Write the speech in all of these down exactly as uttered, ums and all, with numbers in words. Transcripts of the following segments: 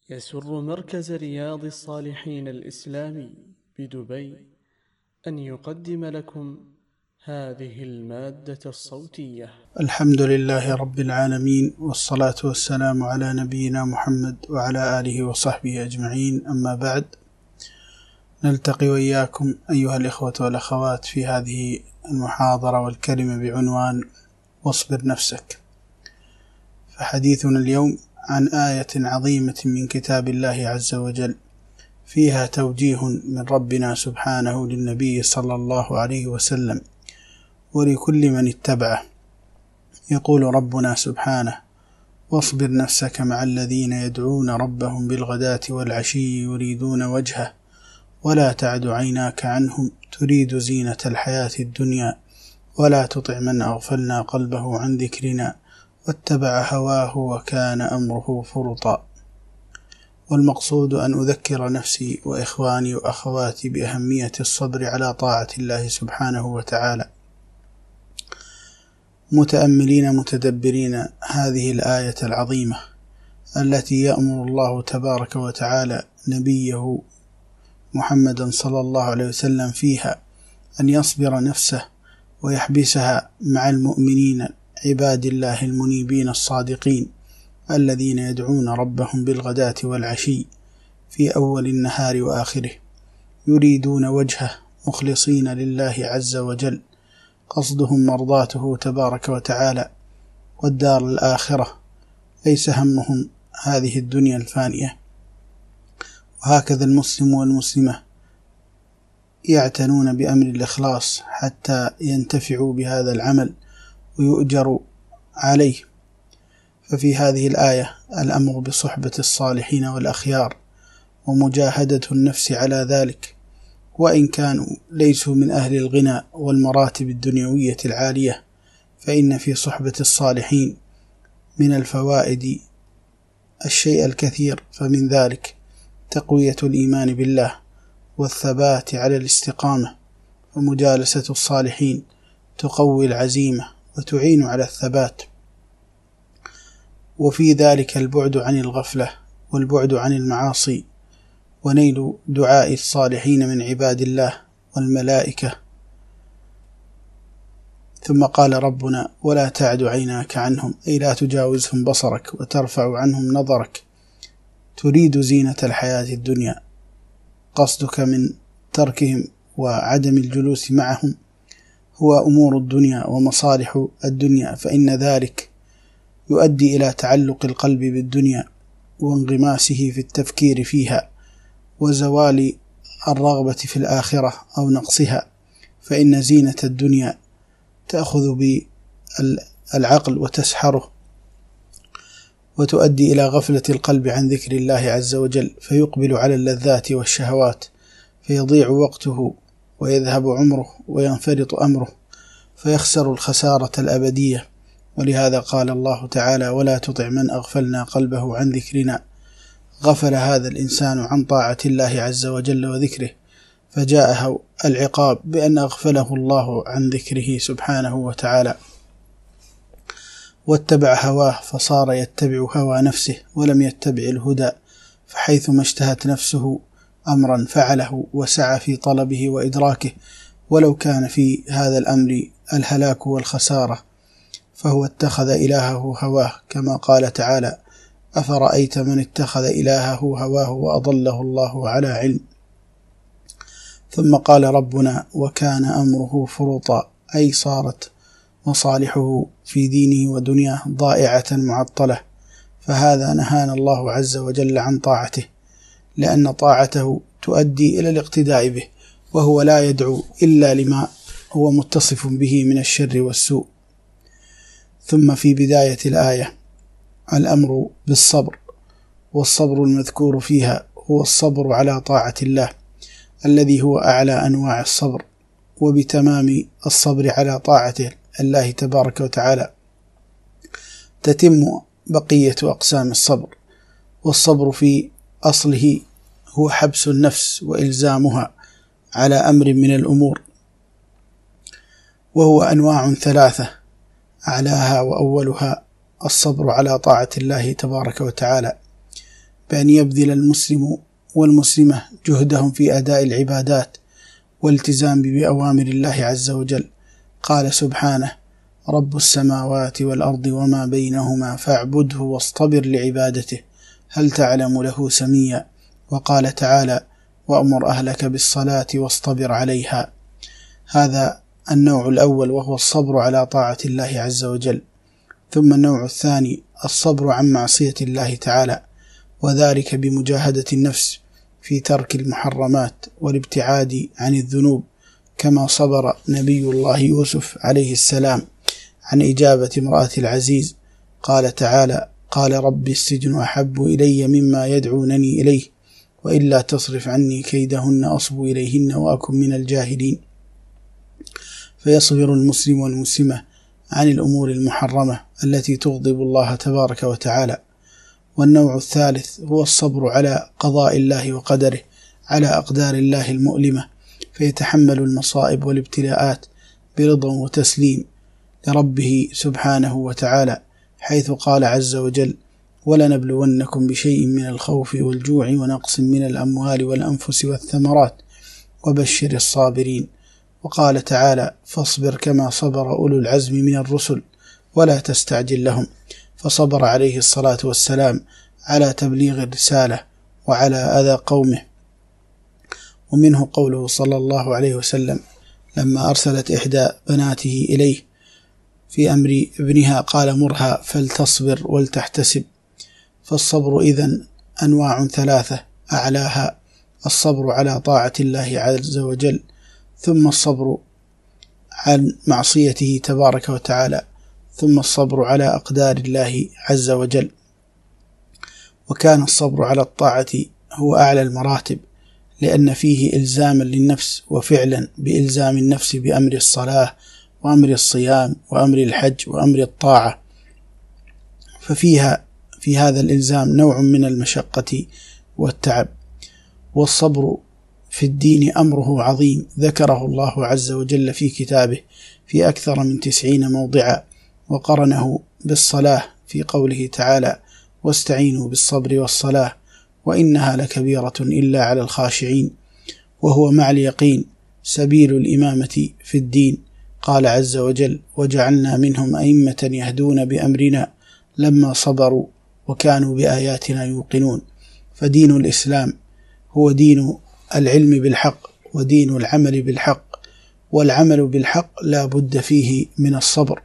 يسر مركز رياض الصالحين الإسلامي بدبي أن يقدم لكم هذه المادة الصوتية. الحمد لله رب العالمين، والصلاة والسلام على نبينا محمد وعلى آله وصحبه أجمعين، أما بعد. نلتقي وإياكم أيها الإخوة والأخوات في هذه المحاضرة والكلمة بعنوان واصبر نفسك. فحديثنا اليوم عن آية عظيمة من كتاب الله عز وجل، فيها توجيه من ربنا سبحانه للنبي صلى الله عليه وسلم ولكل من اتبعه. يقول ربنا سبحانه: واصبر نفسك مع الذين يدعون ربهم بالغداة والعشي يريدون وجهه ولا تعد عيناك عنهم تريد زينة الحياة الدنيا ولا تطع من أغفلنا قلبه عن ذكرنا واتبع هواه وكان أمره فرطا. والمقصود أن أذكر نفسي وإخواني وأخواتي بأهمية الصبر على طاعة الله سبحانه وتعالى، متأملين متدبرين هذه الآية العظيمة التي يأمر الله تبارك وتعالى نبيه محمدا صلى الله عليه وسلم فيها أن يصبر نفسه ويحبسها مع المؤمنين عباد الله المنيبين الصادقين الذين يدعون ربهم بالغداة والعشي في أول النهار وآخره، يريدون وجهه مخلصين لله عز وجل، قصدهم مرضاته تبارك وتعالى والدار الآخرة، ليس همهم هذه الدنيا الفانية. وهكذا المسلم والمسلمة يعتنون بأمر الإخلاص حتى ينتفعوا بهذا العمل ويؤجروا عليه. ففي هذه الآية الأمر بصحبة الصالحين والأخيار ومجاهدة النفس على ذلك، وإن كانوا ليسوا من أهل الغنى والمراتب الدنيوية العالية، فإن في صحبة الصالحين من الفوائد الشيء الكثير، فمن ذلك تقوية الإيمان بالله والثبات على الاستقامة، ومجالسة الصالحين تقوي العزيمة وتعين على الثبات. وفي ذلك البعد عن الغفلة والبعد عن المعاصي ونيل دعاء الصالحين من عباد الله والملائكة. ثم قال ربنا: ولا تعد عيناك عنهم، أي لا تجاوزهم بصرك وترفع عنهم نظرك تريد زينة الحياة الدنيا. قصدك من تركهم وعدم الجلوس معهم هو أمور الدنيا ومصالح الدنيا، فإن ذلك يؤدي إلى تعلق القلب بالدنيا وانغماسه في التفكير فيها وزوال الرغبة في الآخرة أو نقصها، فإن زينة الدنيا تأخذ بالعقل وتسحره وتؤدي إلى غفلة القلب عن ذكر الله عز وجل، فيقبل على اللذات والشهوات، فيضيع وقته ويذهب عمره وينفرط أمره، فيخسر الخسارة الأبدية. ولهذا قال الله تعالى: ولا تطع من أغفلنا قلبه عن ذكرنا. غفل هذا الإنسان عن طاعة الله عز وجل وذكره، فجاءه العقاب بأن أغفله الله عن ذكره سبحانه وتعالى، واتبع هواه فصار يتبع هوى نفسه ولم يتبع الهدى، فحيثما اشتهت نفسه أمرا فعله وسعى في طلبه وإدراكه، ولو كان في هذا الأمر الهلاك والخسارة، فهو اتخذ إلهه هواه، كما قال تعالى: أفرأيت من اتخذ إلهه هواه وأضله الله على علم. ثم قال ربنا: وكان أمره فرطا، أي صارت مصالحه في دينه ودنياه ضائعة معطلة. فهذا نهانا الله عز وجل عن طاعته، لأن طاعته تؤدي إلى الاقتداء به، وهو لا يدعو إلا لما هو متصف به من الشر والسوء. ثم في بداية الآية الأمر بالصبر، والصبر المذكور فيها هو الصبر على طاعة الله الذي هو أعلى أنواع الصبر، وبتمام الصبر على طاعته الله تبارك وتعالى تتم بقية أقسام الصبر. والصبر في أصله هو حبس النفس وإلزامها على أمر من الأمور، وهو أنواع ثلاثة، أعلاها وأولها الصبر على طاعة الله تبارك وتعالى، بأن يبذل المسلم والمسلمة جهدهم في أداء العبادات والالتزام بأوامر الله عز وجل. قال سبحانه: رب السماوات والأرض وما بينهما فاعبده واصطبر لعبادته هل تعلم له سميا. وقال تعالى: وأمر أهلك بالصلاة واصطبر عليها. هذا النوع الأول، وهو الصبر على طاعة الله عز وجل. ثم النوع الثاني الصبر عن معصية الله تعالى، وذلك بمجاهدة النفس في ترك المحرمات والابتعاد عن الذنوب، كما صبر نبي الله يوسف عليه السلام عن إجابة امرأة العزيز. قال تعالى: قال رب السجن أحب إلي مما يدعونني إليه وإلا تصرف عني كيدهن أصب إليهن وأكن من الجاهلين. فيصبر المسلم والمسلمة عن الأمور المحرمة التي تغضب الله تبارك وتعالى. والنوع الثالث هو الصبر على قضاء الله وقدره، على أقدار الله المؤلمة، فيتحمل المصائب والابتلاءات برضا وتسليم لربه سبحانه وتعالى، حيث قال عز وجل: ولنبلونكم بشيء من الخوف والجوع ونقص من الأموال والأنفس والثمرات وبشر الصابرين. وقال تعالى: فاصبر كما صبر أولو العزم من الرسل ولا تستعجل لهم. فصبر عليه الصلاة والسلام على تبليغ الرسالة وعلى أذى قومه. ومنه قوله صلى الله عليه وسلم لما أرسلت إحدى بناته إليه في أمر ابنها قال: مرها فلتصبر ولتحتسب. فالصبر إذن أنواع ثلاثة، أعلاها الصبر على طاعة الله عز وجل، ثم الصبر عن معصيته تبارك وتعالى، ثم الصبر على أقدار الله عز وجل. وكان الصبر على الطاعة هو أعلى المراتب، لأن فيه إلزاما للنفس وفعلا بإلزام النفس بأمر الصلاة وأمر الصيام وأمر الحج وأمر الطاعة، ففيها في هذا الإلزام نوع من المشقة والتعب. والصبر في الدين أمره عظيم، ذكره الله عز وجل في كتابه في أكثر من تسعين موضعا، وقرنه بالصلاة في قوله تعالى: واستعينوا بالصبر والصلاة وإنها لكبيرة إلا على الخاشعين. وهو مع اليقين سبيل الإمامة في الدين. قال عز وجل: وجعلنا منهم أئمة يهدون بأمرنا لما صبروا وكانوا بآياتنا يوقنون. فدين الإسلام هو دين العلم بالحق ودين العمل بالحق، والعمل بالحق لا بد فيه من الصبر.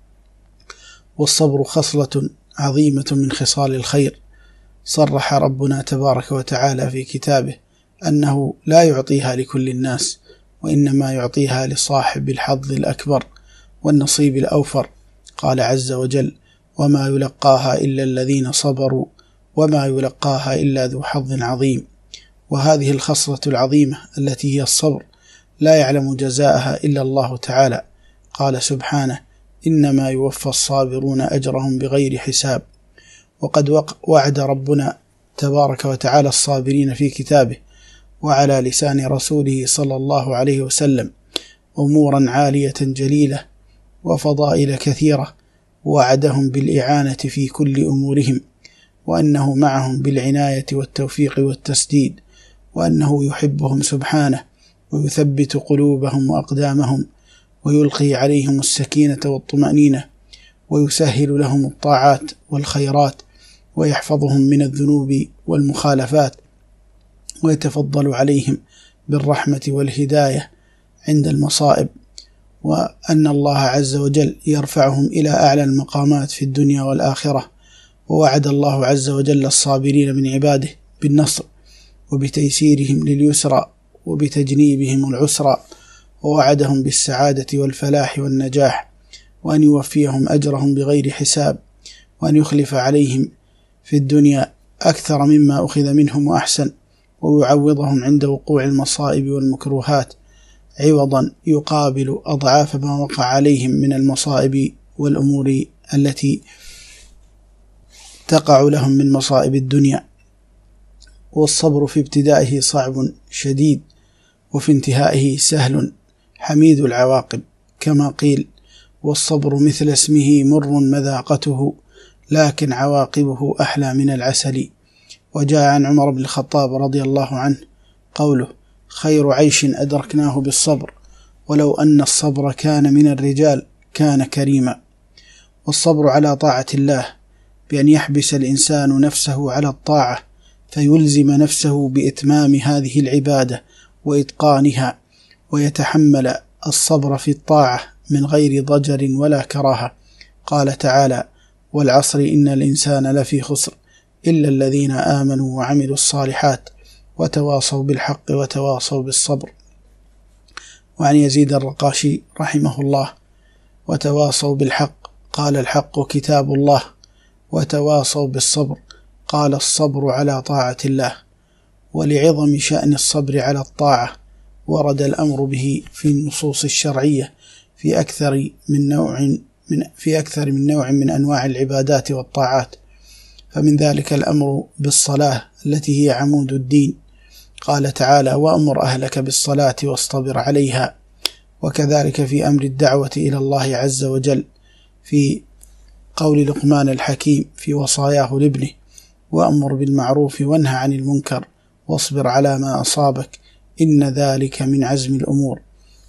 والصبر خصلة عظيمة من خصال الخير. صرح ربنا تبارك وتعالى في كتابه أنه لا يعطيها لكل الناس، وإنما يعطيها لصاحب الحظ الأكبر والنصيب الأوفر. قال عز وجل: وما يلقاها إلا الذين صبروا وما يلقاها إلا ذو حظ عظيم. وهذه الخصلة العظيمة التي هي الصبر لا يعلم جزاءها إلا الله تعالى. قال سبحانه: إنما يوفى الصابرون أجرهم بغير حساب. وقد وعد ربنا تبارك وتعالى الصابرين في كتابه وعلى لسان رسوله صلى الله عليه وسلم أمورا عالية جليلة وفضائل كثيرة، وعدهم بالإعانة في كل أمورهم، وأنه معهم بالعناية والتوفيق والتسديد، وأنه يحبهم سبحانه ويثبت قلوبهم وأقدامهم، ويلقي عليهم السكينة والطمأنينة، ويسهل لهم الطاعات والخيرات، ويحفظهم من الذنوب والمخالفات، ويتفضل عليهم بالرحمة والهداية عند المصائب، وأن الله عز وجل يرفعهم إلى أعلى المقامات في الدنيا والآخرة. ووعد الله عز وجل الصابرين من عباده بالنصر وبتيسيرهم لليسرى وبتجنيبهم العسرى، ووعدهم بالسعادة والفلاح والنجاح، وأن يوفيهم أجرهم بغير حساب، وأن يخلف عليهم في الدنيا أكثر مما أخذ منهم وأحسن، ويعوضهم عند وقوع المصائب والمكروهات عوضا يقابل أضعاف ما وقع عليهم من المصائب والأمور التي تقع لهم من مصائب الدنيا. والصبر في ابتدائه صعب شديد، وفي انتهائه سهل حميد العواقب، كما قيل: والصبر مثل اسمه مر مذاقته لكن عواقبه أحلى من العسل. وجاء عن عمر بن الخطاب رضي الله عنه قوله: خير عيش أدركناه بالصبر، ولو أن الصبر كان من الرجال كان كريما. والصبر على طاعة الله بأن يحبس الإنسان نفسه على الطاعة فيلزم نفسه بإتمام هذه العبادة وإتقانها، ويتحمل الصبر في الطاعة من غير ضجر ولا كراهة. قال تعالى: والعصر إن الإنسان لفي خسر إلا الذين آمنوا وعملوا الصالحات وتواصوا بالحق وتواصوا بالصبر. وعن يزيد الرقاشي رحمه الله: وتواصوا بالحق قال الحق كتاب الله، وتواصوا بالصبر قال الصبر على طاعة الله. ولعظم شأن الصبر على الطاعة ورد الأمر به في النصوص الشرعية في أكثر من نوع من في أكثر من نوع من أنواع العبادات والطاعات. فمن ذلك الأمر بالصلاة التي هي عمود الدين، قال تعالى: وأمر أهلك بالصلاة واصطبر عليها. وكذلك في أمر الدعوة إلى الله عز وجل في قول لقمان الحكيم في وصاياه لابنه: وأمر بالمعروف وانهى عن المنكر واصبر على ما أصابك إن ذلك من عزم الأمور.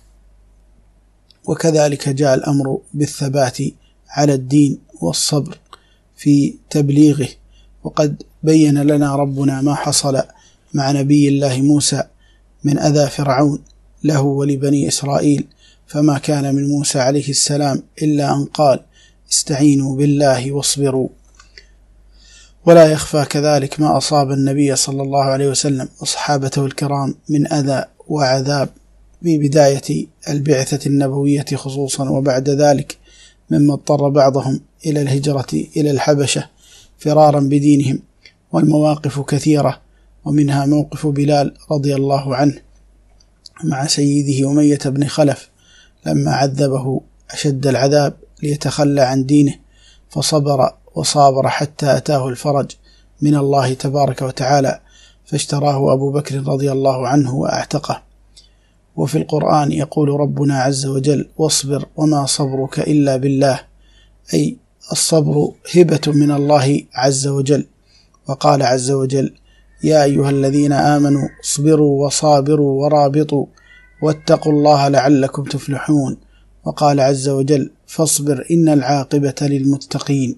وكذلك جاء الأمر بالثبات على الدين والصبر في تبليغه. وقد بين لنا ربنا ما حصل مع نبي الله موسى من أذى فرعون له ولبني إسرائيل، فما كان من موسى عليه السلام إلا أن قال: استعينوا بالله واصبروا. ولا يخفى كذلك ما أصاب النبي صلى الله عليه وسلم وصحابته الكرام من أذى وعذاب في بداية البعثة النبوية خصوصا، وبعد ذلك مما اضطر بعضهم إلى الهجرة إلى الحبشة فرارا بدينهم. والمواقف كثيرة، ومنها موقف بلال رضي الله عنه مع سيده أمية بن خلف لما عذبه أشد العذاب ليتخلى عن دينه، فصبر وصابر حتى أتاه الفرج من الله تبارك وتعالى، فاشتراه أبو بكر رضي الله عنه وأعتقه. وفي القرآن يقول ربنا عز وجل: واصبر وما صبرك إلا بالله، أي الصبر هبة من الله عز وجل. وقال عز وجل: يا أيها الذين آمنوا اصبروا وصابروا ورابطوا واتقوا الله لعلكم تفلحون. وقال عز وجل: فاصبر إن العاقبة للمتقين.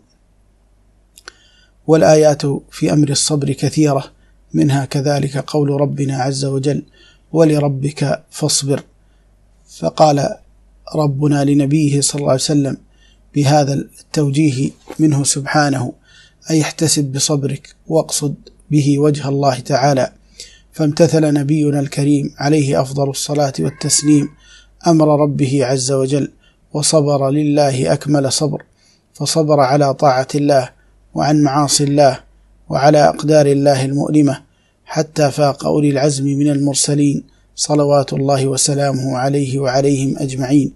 والآيات في أمر الصبر كثيرة، منها كذلك قول ربنا عز وجل: ولربك فاصبر. فقال ربنا لنبيه صلى الله عليه وسلم بهذا التوجيه منه سبحانه: أي احتسب بصبرك واقصد به وجه الله تعالى. فامتثل نبينا الكريم عليه أفضل الصلاة والتسليم أمر ربه عز وجل، وصبر لله أكمل صبر، فصبر على طاعة الله وعن معاصي الله وعلى أقدار الله المؤلمة، حتى فاق أولي العزم من المرسلين صلوات الله وسلامه عليه وعليهم أجمعين.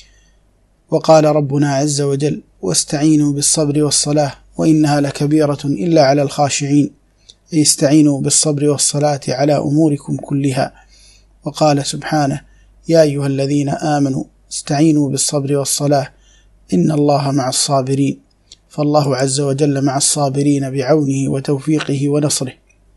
وقال ربنا عز وجل: واستعينوا بالصبر والصلاة وإنها لكبيرة إلا على الخاشعين، أي استعينوا بالصبر والصلاة على أموركم كلها. وقال سبحانه: يا أيها الذين آمنوا استعينوا بالصبر والصلاة إن الله مع الصابرين. فالله عز وجل مع الصابرين بعونه وتوفيقه ونصره،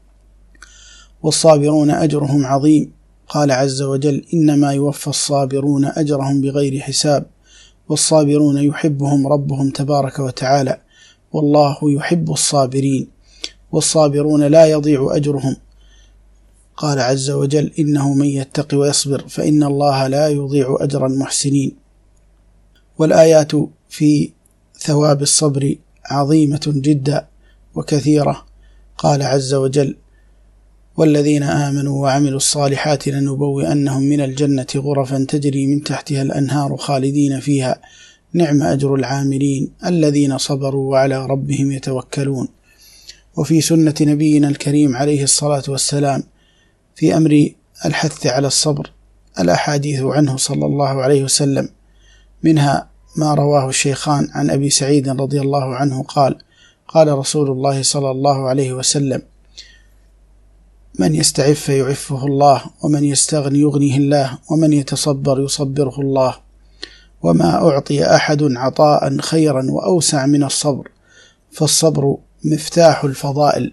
والصابرون أجرهم عظيم. قال عز وجل: إنما يوفى الصابرون أجرهم بغير حساب. والصابرون يحبهم ربهم تبارك وتعالى، والله يحب الصابرين. والصابرون لا يضيع أجرهم. قال عز وجل: إنه من يتق ويصبر فإن الله لا يضيع أجر المحسنين. والآيات في ثواب الصبر عظيمة جدا وكثيرة. قال عز وجل: والذين آمنوا وعملوا الصالحات لنبوئنهم من الجنة غرفا تجري من تحتها الأنهار خالدين فيها نعم أجر العاملين الذين صبروا وعلى ربهم يتوكلون. وفي سنة نبينا الكريم عليه الصلاة والسلام في أمر الحث على الصبر الأحاديث عنه صلى الله عليه وسلم، منها ما رواه الشيخان عن أبي سعيد رضي الله عنه قال: قال رسول الله صلى الله عليه وسلم: من يستعف يعفه الله، ومن يستغني يغنيه الله، ومن يتصبر يصبره الله. وما أعطي أحد عطاء خيرا وأوسع من الصبر، فالصبر مفتاح الفضائل،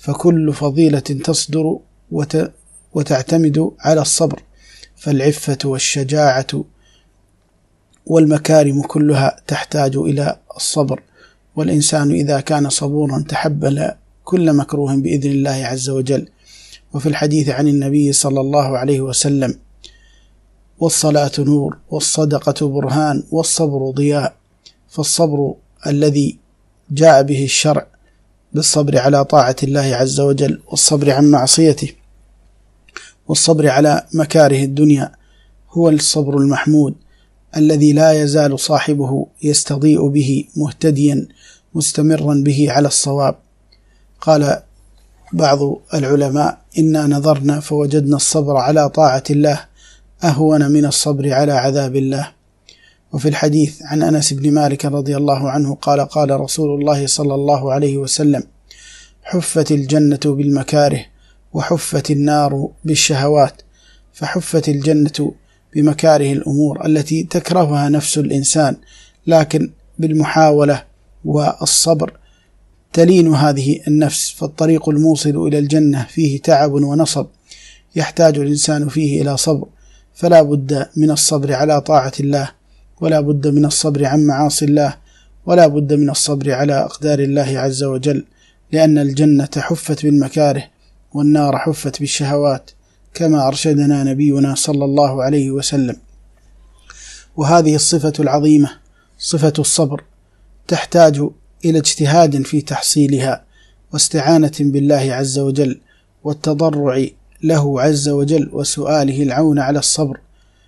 فكل فضيلة تصدر وتعتمد على الصبر، فالعفة والشجاعة والمكارم كلها تحتاج إلى الصبر، والإنسان إذا كان صبورا تحمل كل مكروه بإذن الله عز وجل. وفي الحديث عن النبي صلى الله عليه وسلم: والصلاة نور، والصدقة برهان، والصبر ضياء. فالصبر الذي جاء به الشرع بالصبر على طاعة الله عز وجل، والصبر عن معصيته، والصبر على مكاره الدنيا، هو الصبر المحمود الذي لا يزال صاحبه يستضيء به مهتديا مستمرا به على الصواب. قال بعض العلماء: إنا نظرنا فوجدنا الصبر على طاعة الله أهون من الصبر على عذاب الله. وفي الحديث عن أنس بن مالك رضي الله عنه قال: قال رسول الله صلى الله عليه وسلم: حفت الجنة بالمكاره وحفت النار بالشهوات. فحفت الجنة بمكاره الأمور التي تكرهها نفس الإنسان، لكن بالمحاولة والصبر تلين هذه النفس. فالطريق الموصل إلى الجنة فيه تعب ونصب، يحتاج الإنسان فيه إلى صبر، فلا بد من الصبر على طاعة الله، ولا بد من الصبر عن معاصي الله، ولا بد من الصبر على أقدار الله عز وجل، لأن الجنة حفت بالمكاره والنار حفت بالشهوات، كما أرشدنا نبينا صلى الله عليه وسلم. وهذه الصفة العظيمة صفة الصبر تحتاج إلى اجتهاد في تحصيلها، واستعانة بالله عز وجل، والتضرع له عز وجل، وسؤاله العون على الصبر.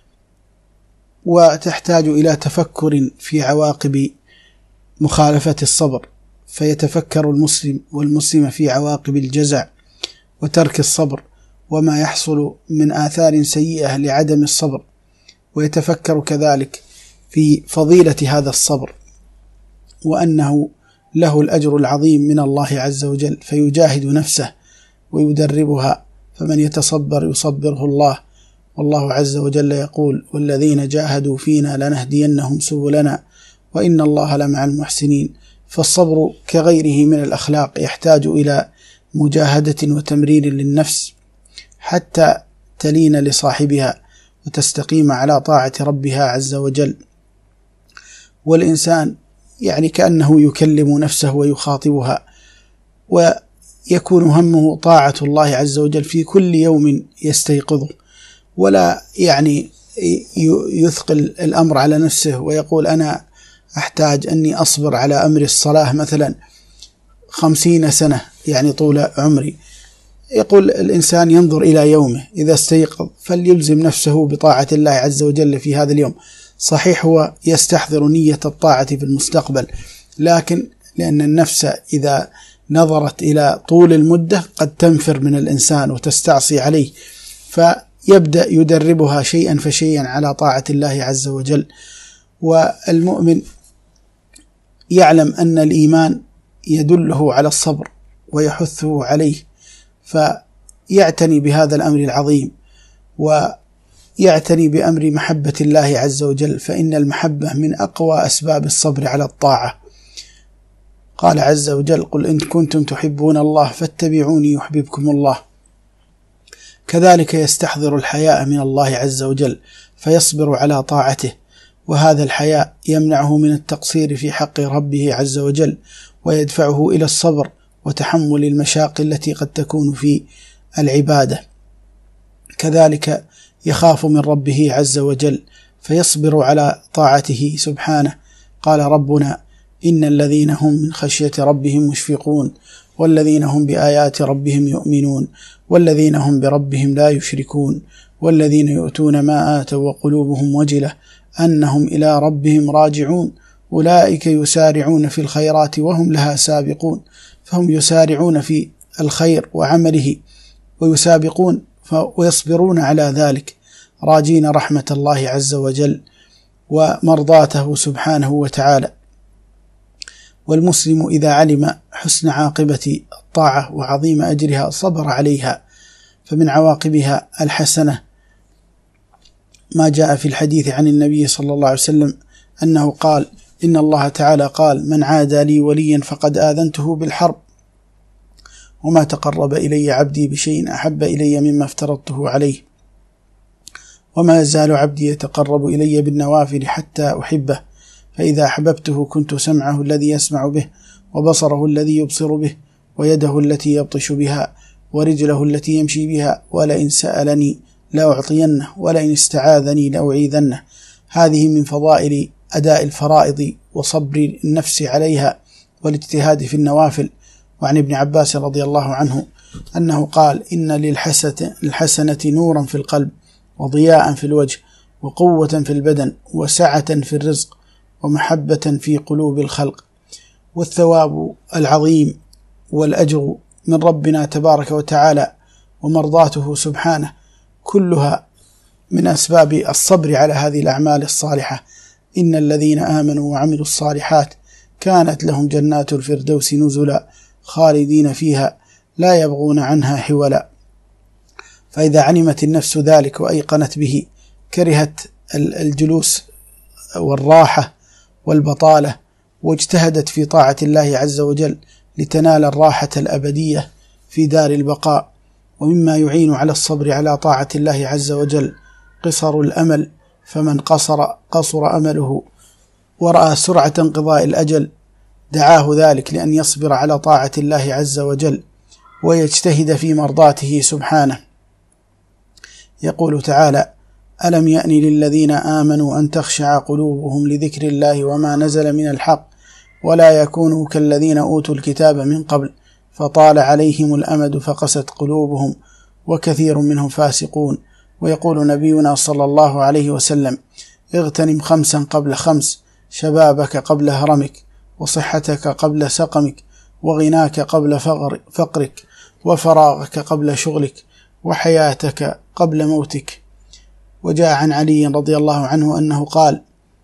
وتحتاج إلى تفكر في عواقب مخالفة الصبر، فيتفكر المسلم والمسلمة في عواقب الجزع وترك الصبر، وما يحصل من آثار سيئة لعدم الصبر، ويتفكر كذلك في فضيلة هذا الصبر، وأنه له الأجر العظيم من الله عز وجل، فيجاهد نفسه ويدربها. فمن يتصبر يصبره الله، والله عز وجل يقول: والذين جاهدوا فينا لنهدينهم سبلنا وإن الله لمع المحسنين. فالصبر كغيره من الأخلاق يحتاج إلى مجاهدة وتمرين للنفس حتى تلين لصاحبها وتستقيم على طاعة ربها عز وجل. والإنسان يعني كأنه يكلم نفسه ويخاطبها، ويكون همه طاعة الله عز وجل في كل يوم يستيقظه، ولا يعني يثقل الأمر على نفسه ويقول: أنا أحتاج أني أصبر على أمر الصلاة مثلا خمسين سنة، يعني طول عمري. يقول الإنسان ينظر إلى يومه، إذا استيقظ فليلزم نفسه بطاعة الله عز وجل في هذا اليوم. صحيح هو يستحضر نية الطاعة في المستقبل، لكن لأن النفس إذا نظرت إلى طول المدة قد تنفر من الإنسان وتستعصي عليه، فيبدأ يدربها شيئا فشيئا على طاعة الله عز وجل. والمؤمن يعلم أن الإيمان يدله على الصبر ويحثه عليه، فيعتني بهذا الأمر العظيم، ويعتني بأمر محبة الله عز وجل، فإن المحبة من أقوى أسباب الصبر على الطاعة. قال عز وجل: قل إن كنتم تحبون الله فاتبعوني يحببكم الله. كذلك يستحضر الحياء من الله عز وجل فيصبر على طاعته، وهذا الحياء يمنعه من التقصير في حق ربه عز وجل، ويدفعه إلى الصبر وتحمل المشاق التي قد تكون في العبادة. كذلك يخاف من ربه عز وجل فيصبر على طاعته سبحانه. قال ربنا: إن الذين هم من خشية ربهم مشفقون، والذين هم بآيات ربهم يؤمنون، والذين هم بربهم لا يشركون، والذين يؤتون ما آتوا وقلوبهم وجلة أنهم إلى ربهم راجعون، أولئك يسارعون في الخيرات وهم لها سابقون. فهم يسارعون في الخير وعمله ويسابقون ويصبرون على ذلك، راجين رحمة الله عز وجل ومرضاته سبحانه وتعالى. والمسلم إذا علم حسن عاقبة الطاعة وعظيم أجرها صبر عليها، فمن عواقبها الحسنة ما جاء في الحديث عن النبي صلى الله عليه وسلم أنه قال: إن الله تعالى قال: من عادى لي وليا فقد آذنته بالحرب. وما تقرب إلي عبدي بشيء أحب إلي مما افترضته عليه، وما يزال عبدي يتقرب إلي بالنوافل حتى أحبه، فإذا أحببته كنت سمعه الذي يسمع به، وبصره الذي يبصر به، ويده التي يبطش بها، ورجله التي يمشي بها، ولئن سألني لأعطينه، ولئن استعاذني لأعيذنه. هذه من فضائل أداء الفرائض وصبر النفس عليها والاجتهاد في النوافل. وعن ابن عباس رضي الله عنه أنه قال: إن للحسنة نورا في القلب، وضياء في الوجه، وقوة في البدن، وسعة في الرزق، ومحبة في قلوب الخلق. والثواب العظيم والأجر من ربنا تبارك وتعالى ومرضاته سبحانه كلها من أسباب الصبر على هذه الأعمال الصالحة. إن الذين آمنوا وعملوا الصالحات كانت لهم جنات الفردوس نزلا خالدين فيها لا يبغون عنها حولا. فإذا علمت النفس ذلك وأيقنت به كرهت الجلوس والراحة والبطالة، واجتهدت في طاعة الله عز وجل لتنال الراحة الأبدية في دار البقاء. ومما يعين على الصبر على طاعة الله عز وجل قصر الأمل، فمن قصر قصر أمله ورأى سرعة انقضاء الأجل دعاه ذلك لأن يصبر على طاعة الله عز وجل ويجتهد في مرضاته سبحانه. يقول تعالى: ألم يأن للذين آمنوا أن تخشع قلوبهم لذكر الله وما نزل من الحق ولا يكونوا كالذين أوتوا الكتاب من قبل فطال عليهم الأمد فقست قلوبهم وكثير منهم فاسقون. ويقول نبينا صلى الله عليه وسلم: اغتنم خمسا قبل خمس، شبابك قبل هرمك، وصحتك قبل سقمك، وغناك قبل فقرك، وفراغك قبل شغلك، وحياتك قبل موتك. وجاء عن علي رضي الله عنه أنه قال: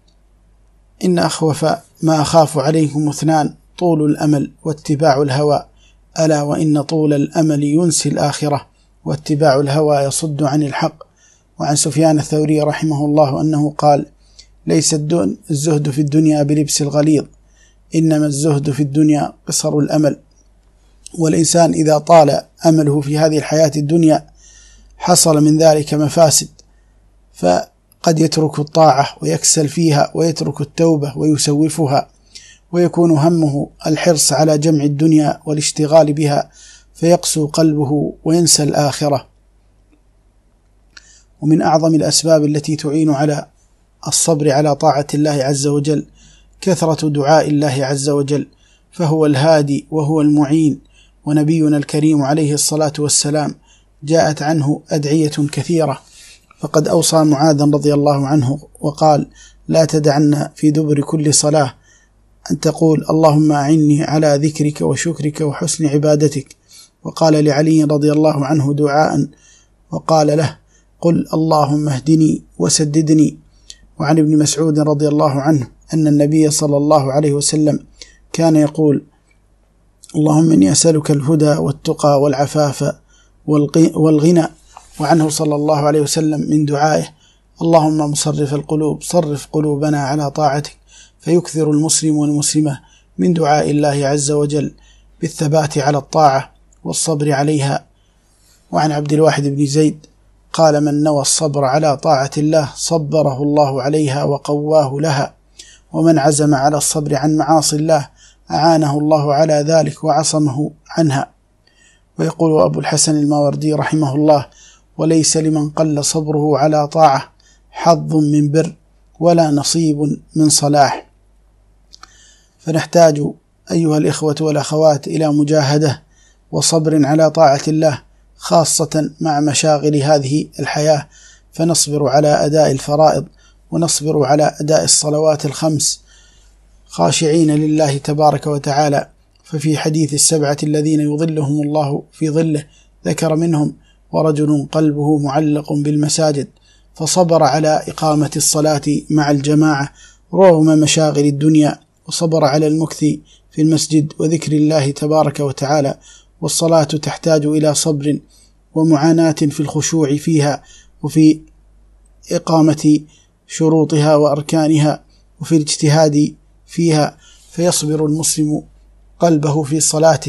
إن أخوف ما أخاف عليكم اثنان: طول الأمل واتباع الهوى، ألا وإن طول الأمل ينسي الآخرة، واتباع الهوى يصد عن الحق. وعن سفيان الثوري رحمه الله أنه قال: ليس الزهد في الدنيا بلبس الغليظ، إنما الزهد في الدنيا قصر الأمل. والإنسان إذا طال أمله في هذه الحياة الدنيا حصل من ذلك مفاسد، فقد يترك الطاعة ويكسل فيها، ويترك التوبة ويسوفها، ويكون همه الحرص على جمع الدنيا والاشتغال بها، فيقسو قلبه وينسى الآخرة. ومن أعظم الأسباب التي تعين على الصبر على طاعة الله عز وجل كثرة دعاء الله عز وجل، فهو الهادي وهو المعين. ونبينا الكريم عليه الصلاة والسلام جاءت عنه أدعية كثيرة، فقد أوصى معاذا رضي الله عنه وقال: لا تدعن في دبر كل صلاة أن تقول اللهم أعني على ذكرك وشكرك وحسن عبادتك. وقال لعلي رضي الله عنه دعاء وقال له: قل اللهم اهدني وسددني. وعن ابن مسعود رضي الله عنه أن النبي صلى الله عليه وسلم كان يقول: اللهم إني أسألك الهدى والتقى والعفاف والغنى. وعنه صلى الله عليه وسلم من دعائه: اللهم مصرف القلوب صرف قلوبنا على طاعتك. فيكثر المسلم والمسلمة من دعاء الله عز وجل بالثبات على الطاعة والصبر عليها. وعن عبد الواحد بن زيد قال: من نوى الصبر على طاعة الله صبره الله عليها وقواه لها، ومن عزم على الصبر عن معاصي الله أعانه الله على ذلك وعصمه عنها. ويقول أبو الحسن الماوردي رحمه الله: وليس لمن قل صبره على طاعة حظ من بر ولا نصيب من صلاح. فنحتاج أيها الإخوة والأخوات إلى مجاهدة وصبر على طاعة الله، خاصة مع مشاغل هذه الحياة، فنصبر على أداء الفرائض، ونصبر على أداء الصلوات الخمس خاشعين لله تبارك وتعالى. ففي حديث السبعة الذين يظلهم الله في ظله ذكر منهم: ورجل قلبه معلق بالمساجد، فصبر على إقامة الصلاة مع الجماعة رغم مشاغل الدنيا، وصبر على المكث في المسجد وذكر الله تبارك وتعالى. والصلاة تحتاج إلى صبر ومعاناة في الخشوع فيها، وفي إقامة شروطها وأركانها، وفي الاجتهاد فيها، فيصبر المسلم قلبه في صلاته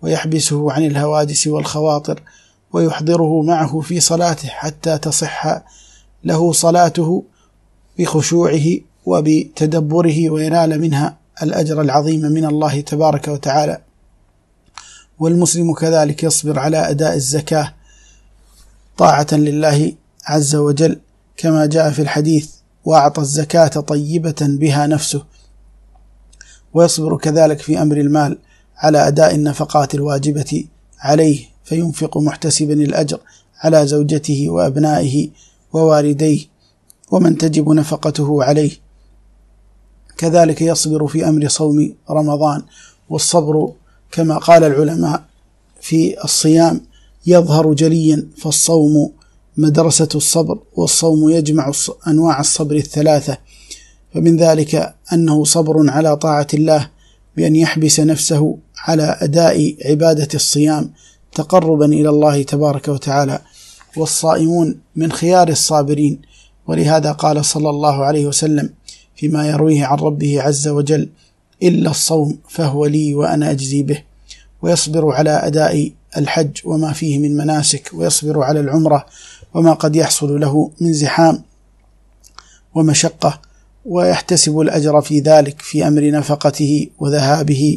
ويحبسه عن الهواجس والخواطر، ويحضره معه في صلاته حتى تصح له صلاته بخشوعه وبتدبره، وينال منها الأجر العظيم من الله تبارك وتعالى. والمسلم كذلك يصبر على أداء الزكاة طاعة لله عز وجل، كما جاء في الحديث: وأعطى الزكاة طيبة بها نفسه. ويصبر كذلك في أمر المال على أداء النفقات الواجبة عليه، فينفق محتسبا الأجر على زوجته وأبنائه ووالديه ومن تجب نفقته عليه. كذلك يصبر في أمر صوم رمضان. والصبر كما قال العلماء في الصيام يظهر جليا، فالصوم مدرسة الصبر، والصوم يجمع أنواع الصبر الثلاثة، فمن ذلك أنه صبر على طاعة الله بأن يحبس نفسه على أداء عبادة الصيام تقربا إلى الله تبارك وتعالى. والصائمون من خيار الصابرين، ولهذا قال صلى الله عليه وسلم فيما يرويه عن ربه عز وجل: إلا الصوم فهو لي وأنا أجزي به. ويصبر على أداء الحج وما فيه من مناسك، ويصبر على العمرة وما قد يحصل له من زحام ومشقة، ويحتسب الأجر في ذلك في أمر نفقته وذهابه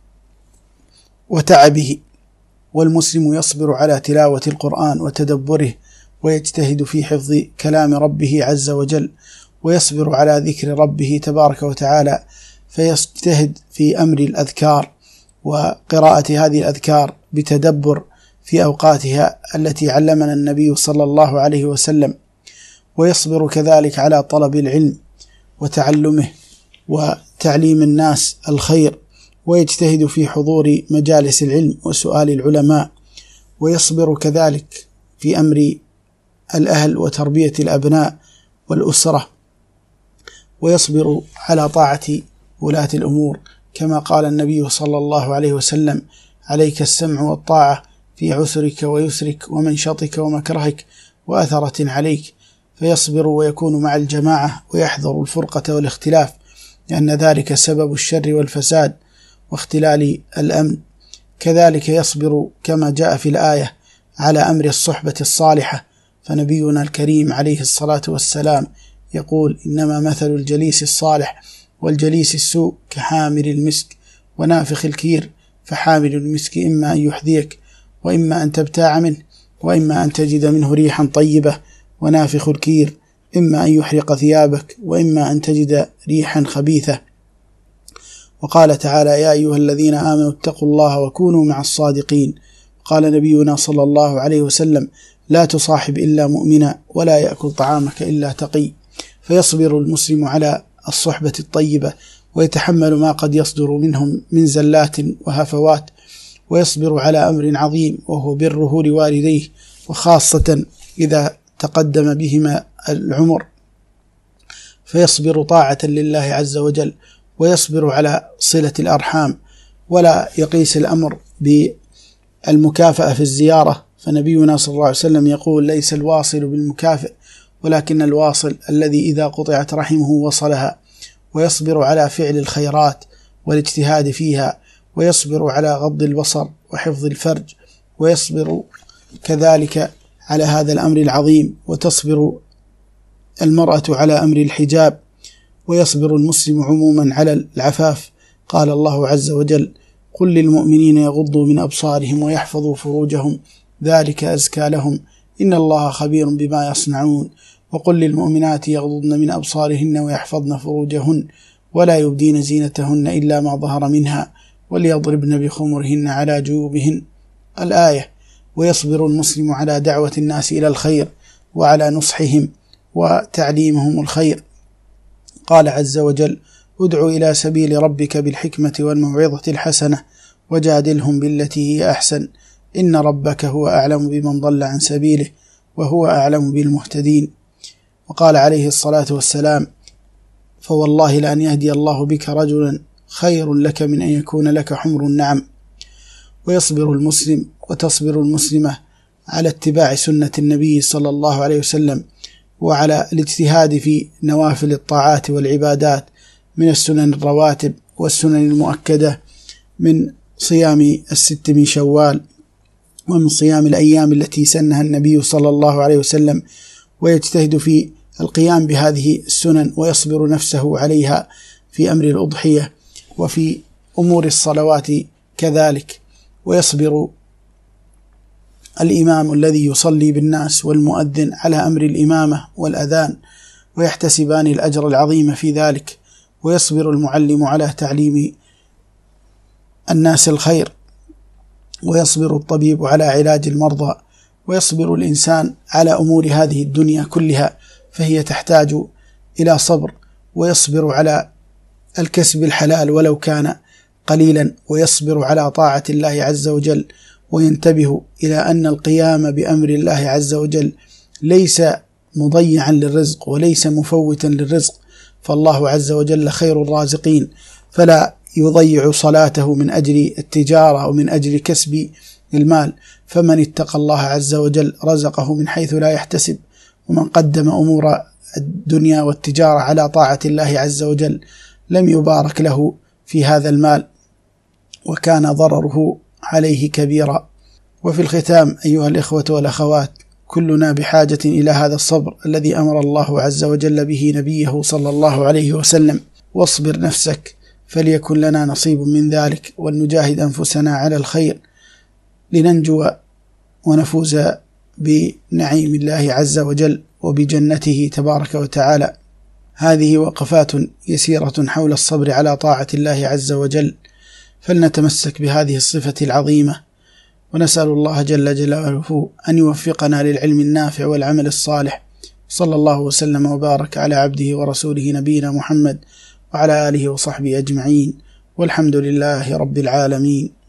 وتعبه. والمسلم يصبر على تلاوة القرآن وتدبره، ويجتهد في حفظ كلام ربه عز وجل، ويصبر على ذكر ربه تبارك وتعالى، فيجتهد في أمر الأذكار وقراءة هذه الأذكار بتدبر في أوقاتها التي علمنا النبي صلى الله عليه وسلم. ويصبر كذلك على طلب العلم وتعلمه وتعليم الناس الخير، ويجتهد في حضور مجالس العلم وسؤال العلماء. ويصبر كذلك في أمر الأهل وتربية الأبناء والأسرة. ويصبر على طاعة ولاة الأمور، كما قال النبي صلى الله عليه وسلم: عليك السمع والطاعة في عسرك ويسرك ومنشطك ومكرهك وأثرة عليك. فيصبر ويكون مع الجماعة، ويحذر الفرقة والاختلاف، لأن ذلك سبب الشر والفساد واختلال الأمن. كذلك يصبر كما جاء في الآية على أمر الصحبة الصالحة، فنبينا الكريم عليه الصلاة والسلام يقول: إنما مثل الجليس الصالح والجليس السوء كحامل المسك ونافخ الكير، فحامل المسك إما أن يحذيك وإما أن تبتاع منه، وإما أن تجد منه ريحا طيبة، ونافخ الكير إما أن يحرق ثيابك وإما أن تجد ريحا خبيثة. وقال تعالى: يا أيها الذين آمنوا اتقوا الله وكونوا مع الصادقين. قال نبينا صلى الله عليه وسلم: لا تصاحب إلا مؤمنا، ولا يأكل طعامك إلا تقي. فيصبر المسلم على الصحبة الطيبة، ويتحمل ما قد يصدر منهم من زلات وهفوات. ويصبر على أمر عظيم وهو بره لوالديه، وخاصة إذا تقدم بهما العمر، فيصبر طاعة لله عز وجل. ويصبر على صلة الأرحام، ولا يقيس الأمر بالمكافأة في الزيارة، فنبينا صلى الله عليه وسلم يقول: ليس الواصل بالمكافئ، ولكن الواصل الذي إذا قطعت رحمه وصلها. ويصبر على فعل الخيرات والاجتهاد فيها، ويصبر على غض البصر وحفظ الفرج. ويصبر كذلك على هذا الأمر العظيم، وتصبر المرأة على أمر الحجاب. ويصبر المسلم عموما على العفاف. قال الله عز وجل: قل للمؤمنين يغضوا من أبصارهم ويحفظوا فروجهم ذلك أزكى لهم إن الله خبير بما يصنعون. وقل للمؤمنات يغضضن من أبصارهن ويحفظن فروجهن ولا يبدين زينتهن إلا ما ظهر منها وليضربن بخمرهن على جيوبهن. الآية. ويصبر المسلم على دعوة الناس إلى الخير، وعلى نصحهم وتعليمهم الخير. قال عز وجل: ادع إلى سبيل ربك بالحكمة والموعظة الحسنة وجادلهم بالتي هي أحسن إن ربك هو أعلم بمن ضل عن سبيله وهو أعلم بالمهتدين. وقال عليه الصلاة والسلام: فوالله لأن يهدي الله بك رجلا خير لك من أن يكون لك حمر النعم. ويصبر المسلم وتصبر المسلمة على اتباع سنة النبي صلى الله عليه وسلم، وعلى الاجتهاد في نوافل الطاعات والعبادات من السنن الرواتب والسنن المؤكدة من صيام الست من شوال، ومن صيام الأيام التي سنها النبي صلى الله عليه وسلم، ويجتهد في القيام بهذه السنن ويصبر نفسه عليها في أمر الأضحية وفي أمور الصلوات كذلك، ويصبر الإمام الذي يصلي بالناس والمؤذن على أمر الإمامة والأذان ويحتسبان الأجر العظيم في ذلك، ويصبر المعلم على تعليم الناس الخير، ويصبر الطبيب على علاج المرضى، ويصبر الإنسان على أمور هذه الدنيا كلها، فهي تحتاج إلى صبر، ويصبر على الكسب الحلال ولو كان قليلا، ويصبر على طاعة الله عز وجل، وينتبه إلى أن القيام بأمر الله عز وجل ليس مضيعا للرزق وليس مفوتا للرزق، فالله عز وجل خير الرازقين، فلا يضيع صلاته من أجل التجارة ومن أجل كسب المال، فمن اتقى الله عز وجل رزقه من حيث لا يحتسب، ومن قدم أمور الدنيا والتجارة على طاعة الله عز وجل لم يبارك له في هذا المال وكان ضرره عليه كبيرا. وفي الختام أيها الإخوة والأخوات، كلنا بحاجة إلى هذا الصبر الذي أمر الله عز وجل به نبيه صلى الله عليه وسلم، واصبر نفسك فليكن لنا نصيب من ذلك، ولنجاهد أنفسنا على الخير لننجو ونفوز بنعيم الله عز وجل وبجنته تبارك وتعالى. هذه وقفات يسيرة حول الصبر على طاعة الله عز وجل، فلنتمسك بهذه الصفة العظيمة، ونسأل الله جل جلاله أن يوفقنا للعلم النافع والعمل الصالح. صلى الله وسلم وبارك على عبده ورسوله نبينا محمد وعلى آله وصحبه أجمعين، والحمد لله رب العالمين.